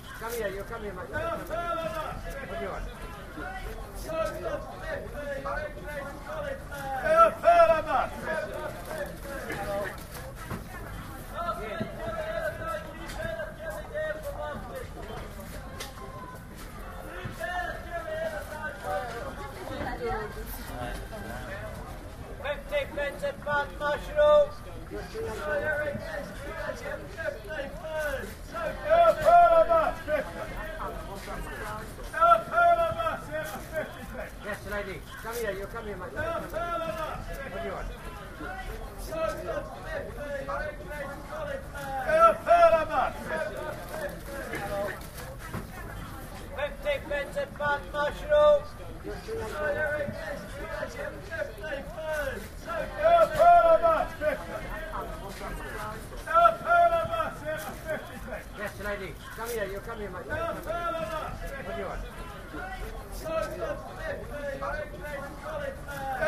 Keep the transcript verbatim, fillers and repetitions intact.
Come here, you come here, mate. What do you want? fifty pence a pound mushroom. Yes, lady. Come here, you come here, mate. What do you want? fifty pence a pound mushroom. Yes, lady. Come here, you come here, mate. What do you want?